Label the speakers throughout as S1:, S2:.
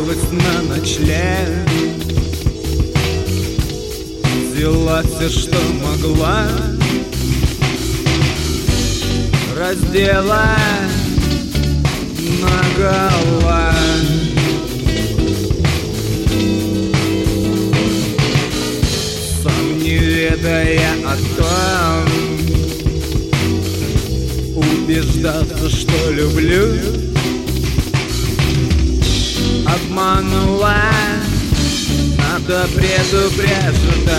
S1: остановилась на ночлег, взяла все, что могла, раздела наголо. Сам не ведая о том, убеждаться, что люблю, обманула, надо предупреждать.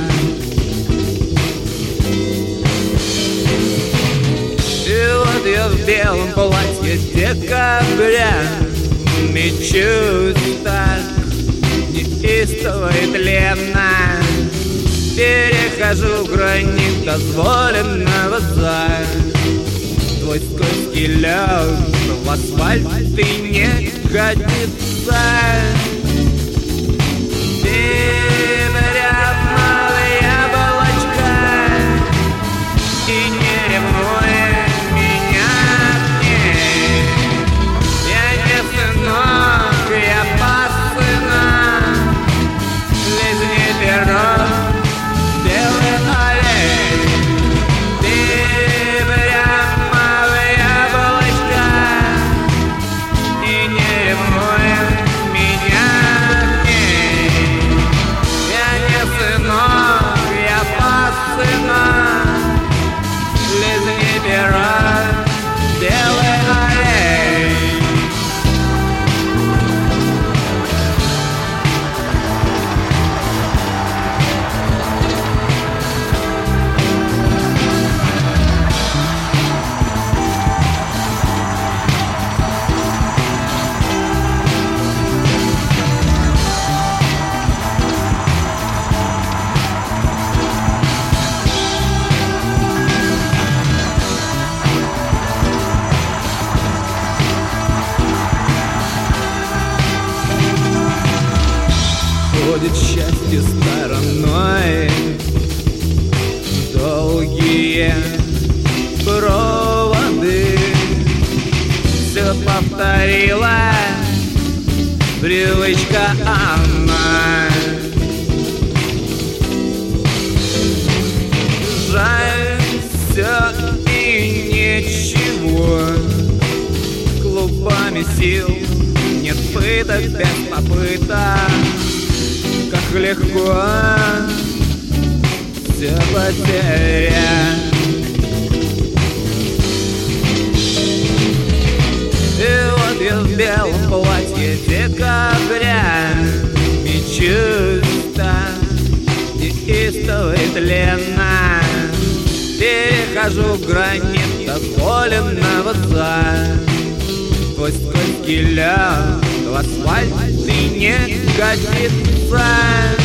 S1: И вот я в белом платье декабря мечусь так неистово и тленно, перехожу границ дозволенного за твой скользкий лед в асфальт и не годится. Ты прямая яблочко и не ревнуй меня к ней. Я не сынок, я пасынок, лизни перо, белый олень. Ты прямая яблочко и не ревнуй меня к ней. Я не сынок, я пасынок, лизни перо, белый олень. Ходит счастье стороной, долгие проводы. Все повторила привычка она. Жаль, все и ничего, клубами сил нет пыток без попыток. Как легко все потерять. И вот я в белом платье декабря мечусь так неистово и тленно, перехожу границ дозволенного за твой скользкий лед в асфальт и не годится.